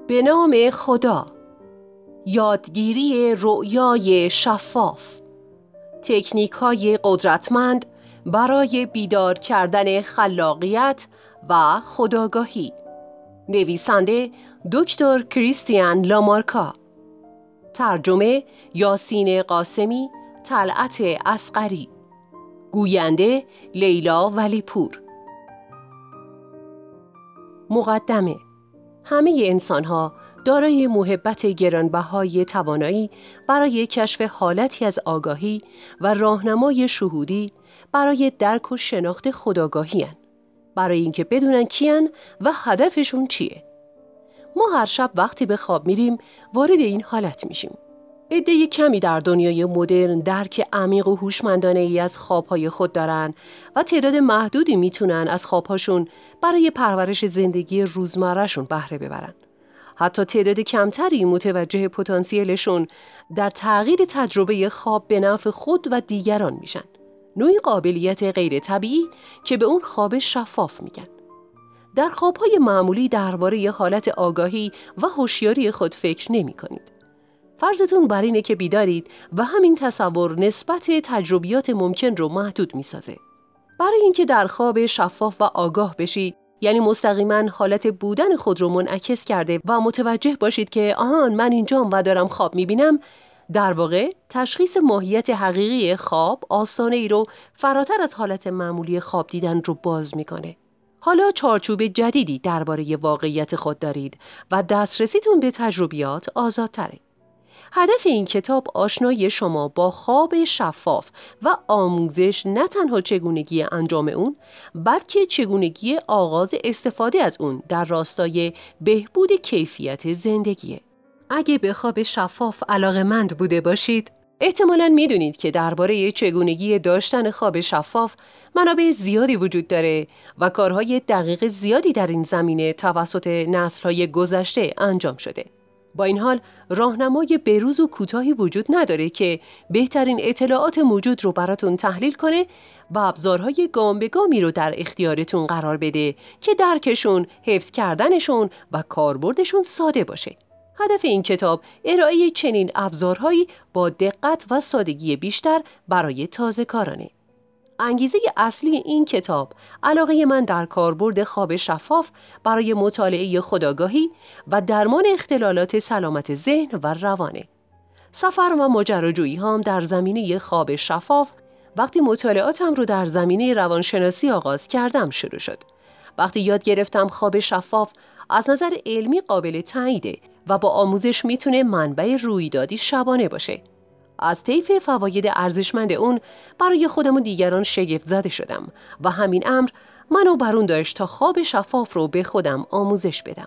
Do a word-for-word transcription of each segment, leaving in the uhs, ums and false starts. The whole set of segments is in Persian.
به نام خدا. یادگیری رؤیای شفاف. تکنیک‌های قدرتمند برای بیدار کردن خلاقیت و خودآگاهی. نویسنده دکتر کریستیان لامارکا. ترجمه یاسین قاسمی، طلعت اصغری. گوینده لیلا ولیپور. مقدمه. همه انسان‌ها دارای موهبت گرانبهای توانایی برای کشف حالتی از آگاهی و راهنمای شهودی برای درک و شناخت خودآگاهی هستند، برای اینکه بدونن کیان و هدفشون چیه. ما هر شب وقتی به خواب میریم وارد این حالت میشیم. عده کمی در دنیای مدرن درک عمیق و هوشمندانه ای از خوابهای خود دارن و تعداد محدودی میتونن از خوابهاشون برای پرورش زندگی روزمرهشون بهره ببرن. حتی تعداد کمتری متوجه پتانسیلشون در تغییر تجربه خواب به نفع خود و دیگران میشن. نوعی قابلیت غیر طبیعی که به اون خواب شفاف میگن. در خوابهای معمولی درباره حالت آگاهی و هوشیاری خود فکر نمی کنید. فرضتون بر اینه که بیدارید و همین تصور نسبت تجربیات ممکن رو محدود میسازه. برای اینکه در خواب شفاف و آگاه بشید، یعنی مستقیما حالت بودن خود رو منعکس کرده و متوجه باشید که آهان من اینجام و دارم خواب میبینم، در واقع تشخیص ماهیت حقیقی خواب آسانه ای رو فراتر از حالت معمولی خواب دیدن رو باز میکنه. حالا چارچوب جدیدی درباره واقعیت خود دارید و دسترسیتون به تجربیات آزادتره. هدف این کتاب آشنایی شما با خواب شفاف و آموزش نه تنها چگونگی انجام اون، بلکه چگونگی آغاز استفاده از اون در راستای بهبود کیفیت زندگیه. اگه به خواب شفاف علاقه‌مند بوده باشید، احتمالاً میدونید که درباره چگونگی داشتن خواب شفاف منابع زیادی وجود داره و کارهای دقیق زیادی در این زمینه توسط نسل‌های گذشته انجام شده. با این حال راهنمای بروز و کوتاهی وجود نداره که بهترین اطلاعات موجود رو براتون تحلیل کنه و ابزارهای گام به گامی رو در اختیارتون قرار بده که درکشون، حفظ کردنشون و کاربردشون ساده باشه. هدف این کتاب ارائه چنین ابزارهایی با دقت و سادگی بیشتر برای تازه‌کارانه. انگیزه اصلی این کتاب علاقه من در کاربرد خواب شفاف برای مطالعه خودآگاهی و درمان اختلالات سلامت ذهن و روانه. سفر و ماجراجویی هم در زمینه خواب شفاف وقتی مطالعاتم رو در زمینه روانشناسی آغاز کردم شروع شد. وقتی یاد گرفتم خواب شفاف از نظر علمی قابل تاییده و با آموزش میتونه منبع رویدادی شبانه باشه. از طیف فواید ارزشمند اون برای خودم و دیگران شگفت زده شدم و همین امر منو بر اون داشت تا خواب شفاف رو به خودم آموزش بدم.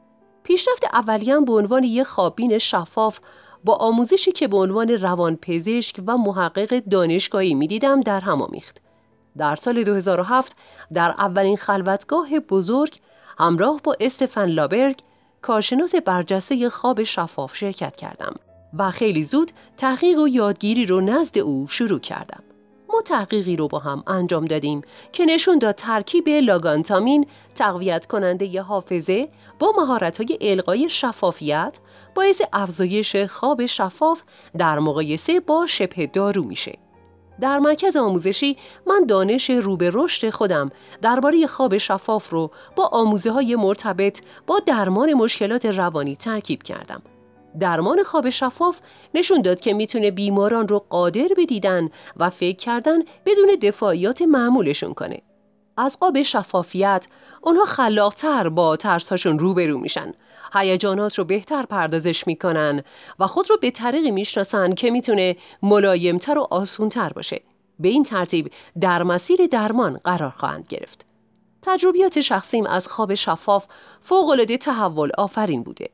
پیشرفت اولیه‌ام به عنوان یک خواببین شفاف با آموزشی که به عنوان روانپزشک و محقق دانشگاهی میدیدم در هم آمیخت. در سال دو هزار و هفت در اولین خلوتگاه بزرگ همراه با استفن لابرگ، کارشناس برجسته خواب شفاف شرکت کردم و خیلی زود تحقیق و یادگیری رو نزد او شروع کردم. ما تحقیقی رو با هم انجام دادیم که نشون داد ترکیب لاگانتامین، تقویت کننده ی حافظه با مهارت‌های القای شفافیت باعث افزایش خواب شفاف در مقایسه با شبه دارو میشه. در مرکز آموزشی من دانش رو به رشد خودم درباره خواب شفاف رو با آموزه‌های مرتبط با درمان مشکلات روانی ترکیب کردم. درمان خواب شفاف نشون داد که میتونه بیماران رو قادر به دیدن و فکر کردن بدون دفاعیات معمولشون کنه. از خواب شفافیت اونها خلاق‌تر با ترس‌هاشون روبرو میشن، هیجانات رو بهتر پردازش میکنن و خود رو به طریقی میشناسن که میتونه ملایمتر و آسونتر باشه. به این ترتیب در مسیر درمان قرار خواهند گرفت. تجربیات شخصیم از خواب شفاف فوق‌العاده تحول آفرین بوده.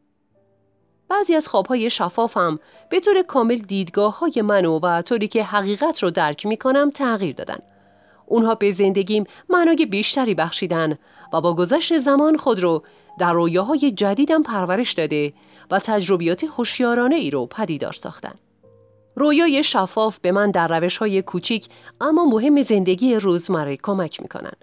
بعضی از خوابهای شفافم به طور کامل دیدگاه‌های منو و طوری که حقیقت رو درک میکنم تغییر دادن. اونها به زندگیم معنای بیشتری بخشیدن و با گذشت زمان خود رو در رویاهای جدیدم پرورش داده و تجربیات هوشیارانه ای رو پدیدار ساختن. رویای شفاف به من در روش‌های کوچیک اما مهم زندگی روزمره کمک میکنن.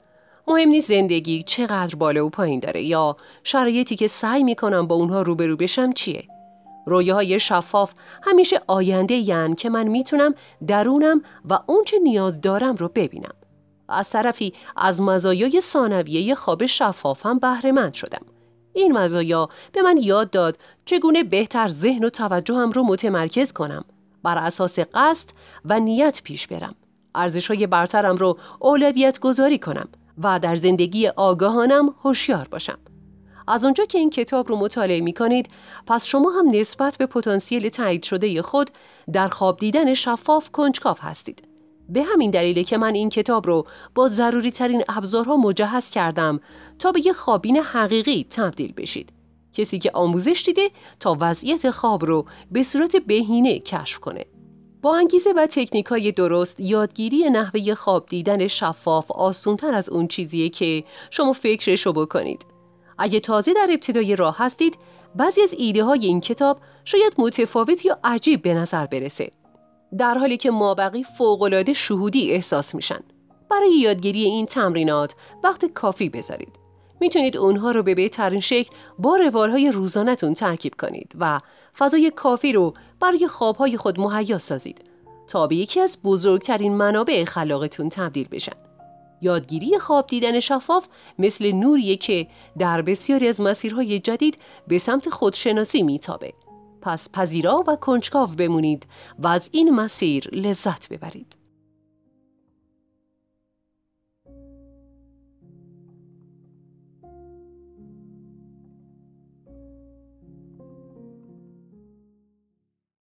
مهم نیست زندگی چقدر بالا و پایین داره یا شرایطی که سعی میکنم با اونها روبرو بشم چیه. رویاهای شفاف همیشه آینده یعن که من میتونم درونم و اون چه نیاز دارم رو ببینم. از طرفی از مزایای ثانویه خواب شفافم بهره مند شدم. این مزایا به من یاد داد چگونه بهتر ذهن و توجهم رو متمرکز کنم، بر اساس قصد و نیت پیش برم، ارزش‌های برترم رو اولویت گذاری کنم و در زندگی آگاهانم هوشیار باشم. از اونجا که این کتاب رو مطالعه می کنید، پس شما هم نسبت به پتانسیل تایید شده خود در خواب دیدن شفاف کنجکاو هستید. به همین دلیله که من این کتاب رو با ضروری ترین ابزارها مجهز کردم تا به یه خوابین حقیقی تبدیل بشید. کسی که آموزش دیده تا وضعیت خواب رو به صورت بهینه کشف کنه. با انگیزه و تکنیک‌های درست، یادگیری نحوه خواب دیدن شفاف آسان‌تر از اون چیزیه که شما فکرشو بکنید. اگه تازه در ابتدای راه هستید، بعضی از ایده های این کتاب شاید متفاوت یا عجیب به نظر برسه، در حالی که مابقی فوق‌العاده شهودی احساس میشن. برای یادگیری این تمرینات وقت کافی بذارید. میتونید اونها رو به بهترین شکل با روالهای روزانه‌تون ترکیب کنید و فضای کافی رو برای خوابهای خود مهیا سازید تا به یکی از بزرگترین منابع خلاقتون تبدیل بشن. یادگیری خواب دیدن شفاف مثل نوریه که در بسیاری از مسیرهای جدید به سمت خودشناسی میتابه. پس پذیرا و کنجکاو بمونید و از این مسیر لذت ببرید.